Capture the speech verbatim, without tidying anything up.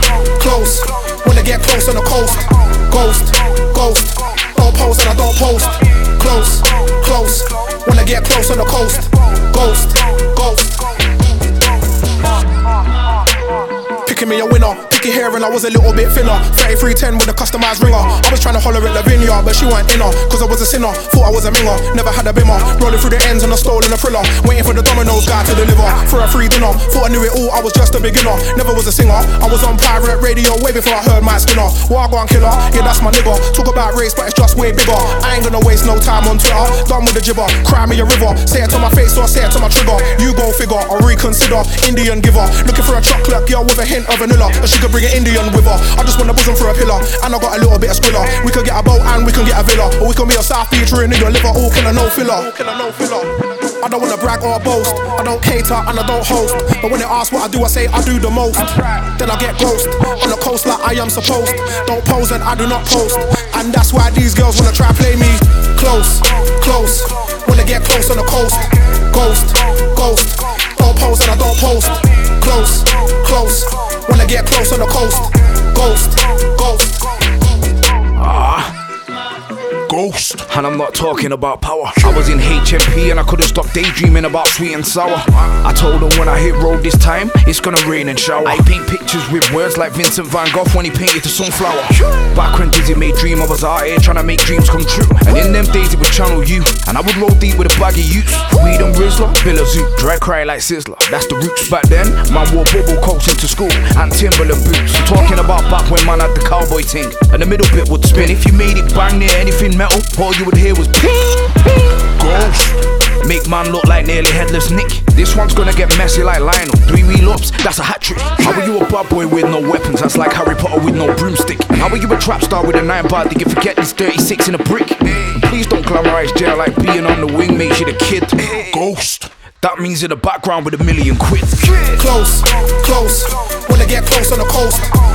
close. When I get close on the coast, ghost, ghost. Don't pose and I don't post. Close, close. When I get close on the coast, ghost, ghost. Picking me a winner, picky hair and I was a little bit thinner. Thirty-three ten with a customized ringer. I was trying to holler at Lavinia, but she weren't in her, cause I was a sinner, thought I was a minger. Never had a bimmer, rolling through the ends on a stole and a thriller. Waiting for the Domino's guy to deliver, for a free dinner. Thought I knew it all, I was just a beginner. Never was a singer, I was on pirate radio way before I heard my Skinner. Wagwan killer, yeah that's my nigga. Talk about race but it's just way bigger. I ain't gonna waste no time on Twitter. Done with the gibber, cry me a river. Say it to my face or say it to my trigger. You go figure, I'll reconsider. Indian giver, looking for a chocolate girl with a hint of vanilla, and she could bring an Indian with her. I just want a bosom for a pillar, and I got a little bit of squiller. We could get a boat and we can get a villa, or we can be a South featuring in your liver. All killer, no filler. I don't wanna brag or boast. I don't cater and I don't host, but when they ask what I do, I say I do the most. Then I get ghost on the coast like I am supposed. Don't pose and I do not post, and that's why these girls wanna try play me close, close. When they get close on the coast, ghost, ghost. Don't pose and I don't post. Close, close. When I get close on the coast, ghost, ghost. Ah, ghost. And I'm not talking about power. I was in H M P and I couldn't stop daydreaming about sweet and sour. I told them when I hit road this time, it's gonna rain and shower. I paint pictures with words like Vincent van Gogh when he painted the sunflower. Back when Dizzy made Dream, I was out here trying to make dreams come true. And in them days it was Channel U, and I would roll deep with a bag of youths. Weed and Rizzler, Billa Zoo, dry cry like Sizzler. That's the roots. Back then, man wore bubble coats into school and Timberland boots. Talking about back when man had the cowboy ting, and the middle bit would spin. If you made it bang near anything metal, all you would hear was ping, ping. Ghost. Make man look like nearly headless Nick. This one's gonna get messy like Lionel. Three wheel ups, that's a hat trick. How are you a bad boy with no weapons? That's like Harry Potter with no broomstick. And how are you a trap star with a nine bar? Did you forget this thirty-six in a brick? And please don't glamorize jail like being on the wing makes you the kid. Ghost. That means in the background with a million quid. Close, close. When I get close on the coast,